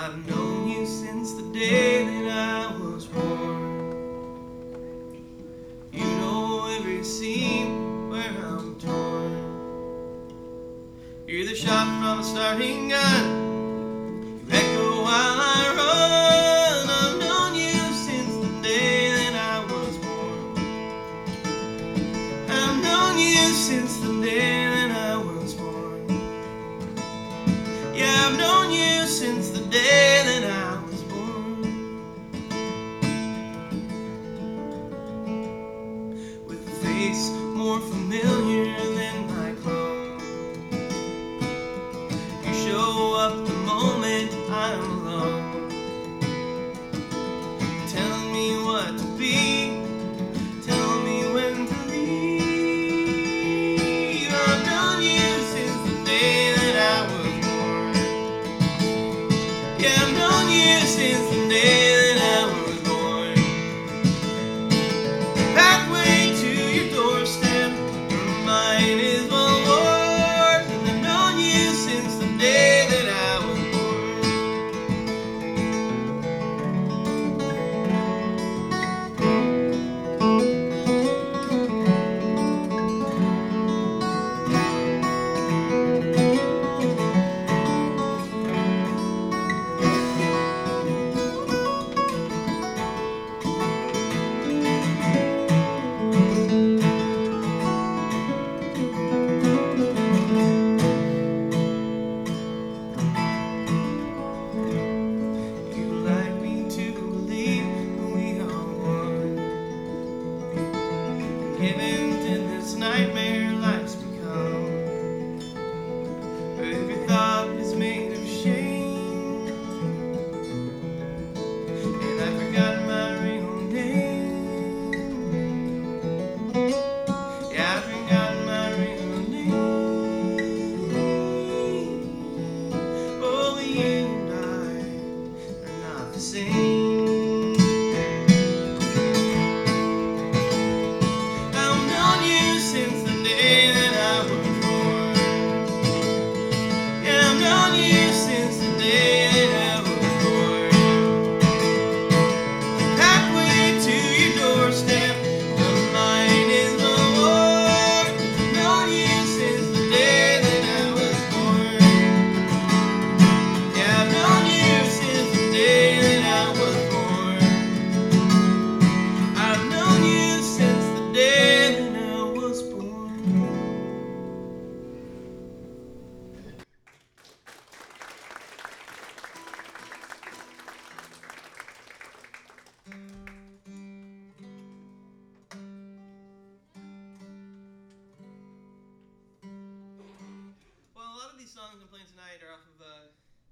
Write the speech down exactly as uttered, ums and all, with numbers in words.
I've known you since the day that I was born. You know every seam where I'm torn. You're the shot from a starting gun. You echo while I run. I've known you since the day that I was born. I've known you since the day that I was born. Yeah, I've known you since the day that I was born. With a face more familiar than my clone, you show up the moment I'm alone, telling me what to be, telling me when to leave. I've known you since the day that I was born. Yeah, I've known you since the day that I was born. Pathway to your doorstep, your mind is well worn. And I've known you since the day that I was You like me to believe we are one. Given to this nightmare life's become, where every thought is made of shame. And I forgot my real name. Yeah, I forgot my real name. Oh, you and I are not the same. I've known you since the day that I was born. Yeah, I've known you since the day that I was born. Halfway to your doorstep, your mind is no more. I've known you since the day that I was born. Yeah, I've known you since the day that I was born. I've known you since the day that I was born. Well, a lot of these songs I'm playing tonight are off of uh,